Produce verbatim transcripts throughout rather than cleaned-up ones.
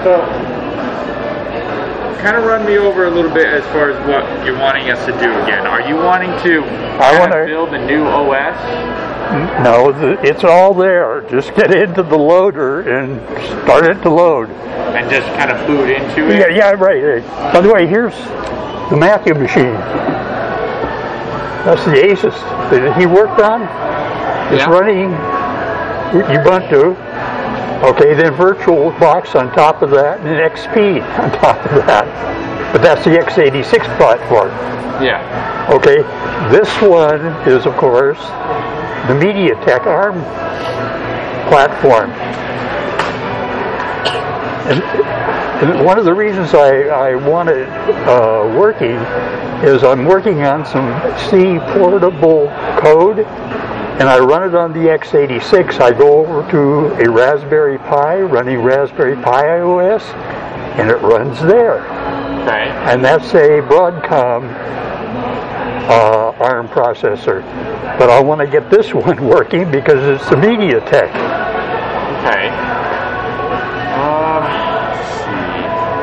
So, kind of run me over a little bit as far as what you're wanting us to do again. Are you wanting to I want to build a new O S? No, the, it's all there. Just get into the loader and start it to load. And just kind of boot into it? Yeah, yeah, right. By the way, here's the Matthew machine. That's the Asus that he worked on. It's yeah. running Ubuntu. Okay, then VirtualBox on top of that, and X P on top of that. But that's the x eighty-six platform. Yeah. Okay, this one is, of course, the MediaTek ARM platform. And, and one of the reasons I, I want it uh, working is I'm working on some C portable code, and I run it on the x eighty-six. I go over to a Raspberry Pi, running Raspberry Pi O S, and it runs there. Okay. And that's a Broadcom uh, ARM processor. But I want to get this one working because it's the MediaTek. Okay. Um, let's see.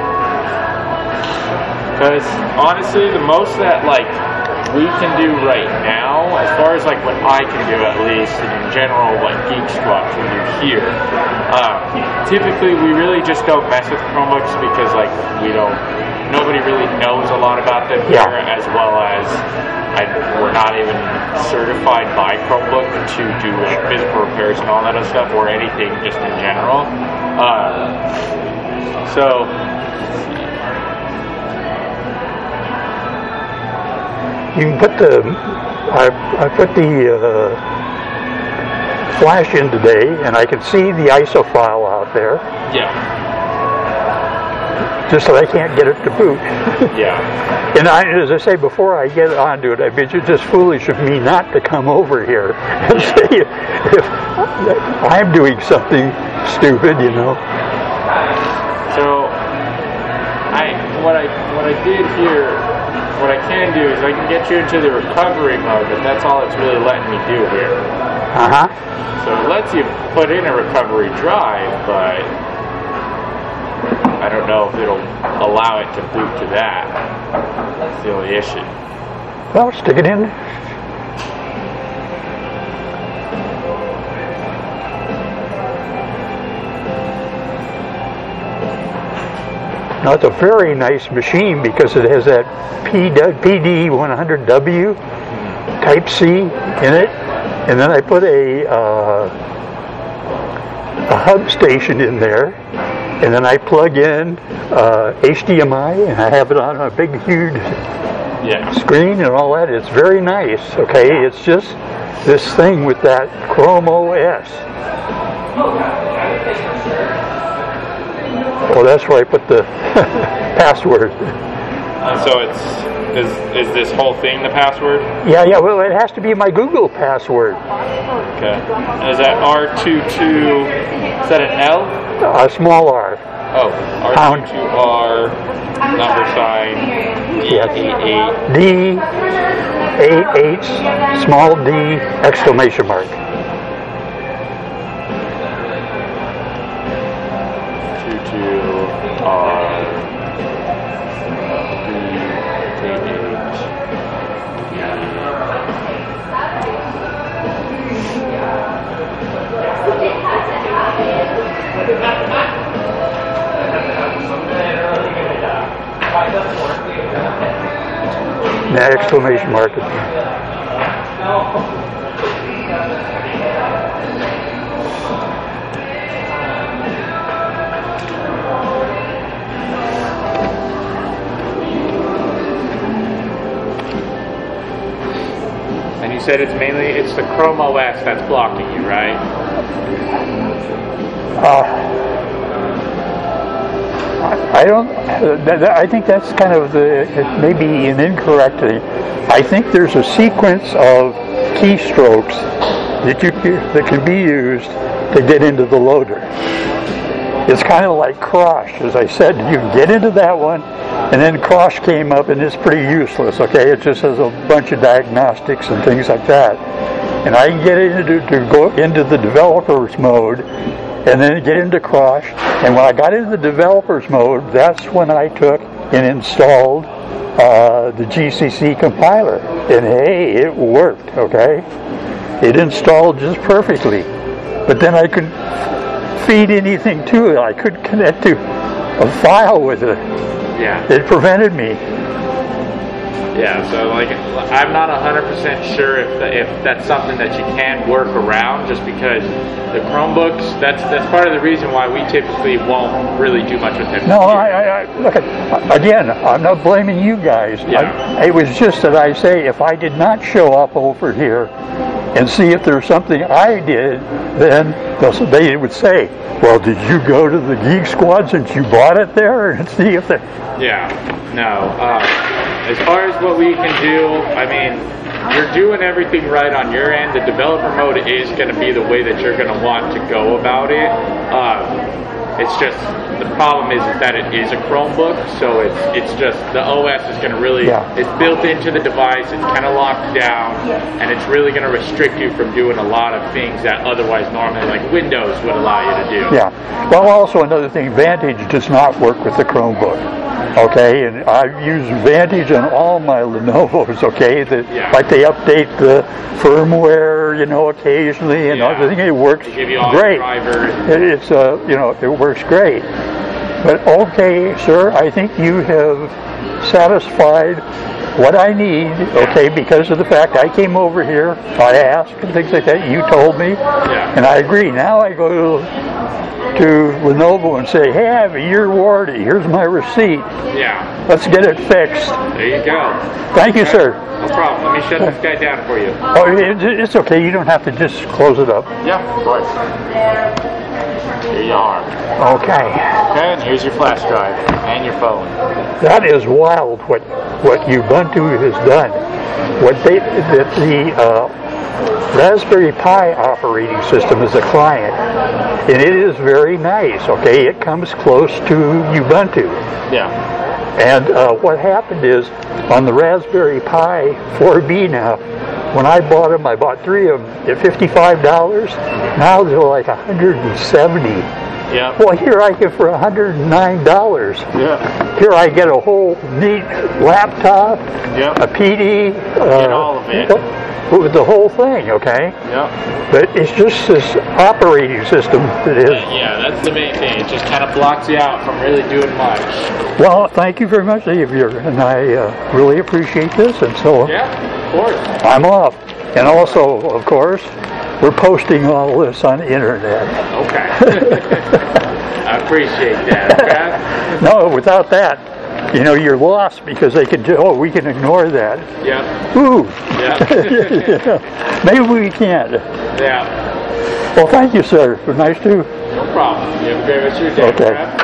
Because honestly, the most that like we can do right now, as far as like what I can do at least, and in general what Geek Squad can do here, uh, typically we really just don't mess with Chromebooks because like we don't, nobody really knows a lot about them yeah. here, as well as I, we're not even certified by Chromebook to do like physical repairs and all that other stuff, or anything just in general. Uh, so. You can put the, I, I put the uh, flash in today, and I can see the I S O file out there. Yeah. Just that I can't get it to boot. Yeah. And I, as I say, before I get onto it, I bet it's just foolish of me not to come over here and say if I'm doing something stupid, you know. So, I what I what I did here. What I can do is I can get you into the recovery mode, but that's all it's really letting me do here. Uh-huh. So it lets you put in a recovery drive, but I don't know if it'll allow it to boot to that. That's the only issue. Well, stick it in. Now, it's a very nice machine because it has that P D one hundred W Type C in it, and then I put a uh, a hub station in there, and then I plug in uh, H D M I, and I have it on a big, huge yeah. screen and all that. It's very nice. Okay, it's just this thing with that Chrome O S. Well, that's where I put the password. And so it's is is this whole thing the password? Yeah, yeah. Well, it has to be my Google password. Okay. And is that R twenty-two? Is that an L? A small R. Oh, R twenty-two R number sign D eighty-eight. D eighty-eight small D exclamation mark. The exclamation mark. And you said it's mainly, it's the Chrome O S that's blocking you, right? Uh, I don't, I think that's kind of the, it may be an incorrect thing. I think there's a sequence of keystrokes that you that can be used to get into the loader. It's kind of like Crosh. As I said, you can get into that one, and then Crosh came up, and it's pretty useless, okay? It just has a bunch of diagnostics and things like that. And I can get into to go into the developer's mode and then get into Crush. And when I got into the developer's mode, that's when I took and installed uh, the G C C compiler. And hey, it worked, okay? It installed just perfectly. But then I couldn't feed anything to it. I couldn't connect to a file with it. Yeah. It prevented me. Yeah, so like I'm not one hundred percent sure if the, if that's something that you can work around, just because the Chromebooks, that's that's part of the reason why we typically won't really do much with them. No, I, I, I look at, again, I'm not blaming you guys. Yeah. I, it was just that I say if I did not show up over here and see if there's something I did, then they'll- they would say, well, did you go to the Geek Squad since you bought it there and see if they... Yeah, no. Uh, as far as what we can do, I mean, you're doing everything right on your end. The developer mode is going to be the way that you're going to want to go about it. Uh, it's just, the problem is, is that it is a Chromebook, so it's it's just, the O S is going to really, Yeah. it's built into the device, it's kind of locked down, and it's really going to restrict you from doing a lot of things that otherwise normally, like Windows, would allow you to do. Yeah. Well, also another thing, Vantage does not work with the Chromebook. Okay, and I've used Vantage on all my Lenovo's, okay? The, Yeah. Like they update the firmware, you know, occasionally and Yeah. everything. It works They give you all great. the drivers. It, it's, uh, you know, it works great. But okay, sir, I think you have satisfied what I need, okay, because of the fact I came over here, I asked and things like that, you told me, Yeah. and I agree. Now I go to, to Lenovo and say, hey, I have a year warranty, here's my receipt, Yeah, let's get it fixed. there you go. Thank you, sir. No problem. Let me shut this guy down for you. Oh, it, it's okay, you don't have to just close it up. Yeah, of course. Here you are. Okay. Okay, and here's your flash drive and your phone. That is wild what what Ubuntu has done. What they that the uh, Raspberry Pi operating system is a client, and it is very nice. Okay, it comes close to Ubuntu. Yeah. And uh, what happened is on the Raspberry Pi four B now, when I bought them, I bought three of them at fifty-five dollars. Now they're like one hundred seventy dollars. Yeah. Well, here I get for one hundred nine dollars. Yeah. Here I get a whole neat laptop, Yep. a P D, Get uh, all of it. with the whole thing, okay? Yeah. But it's just this operating system that is. Yeah, that's the main thing. It just kind of blocks you out from really doing much. Well, thank you very much, Xavier, and I uh, really appreciate this, and so Yeah, of course. I'm off. And also, of course, we're posting all this on the internet. Okay. I appreciate that. Okay? No, without that, you know, you're lost because they can do, oh, we can ignore that. Yeah. Ooh. Yeah. Maybe we can't. Yeah. Well, thank you, sir. It was nice to. No problem. You have a great rest of your day. Okay. Okay?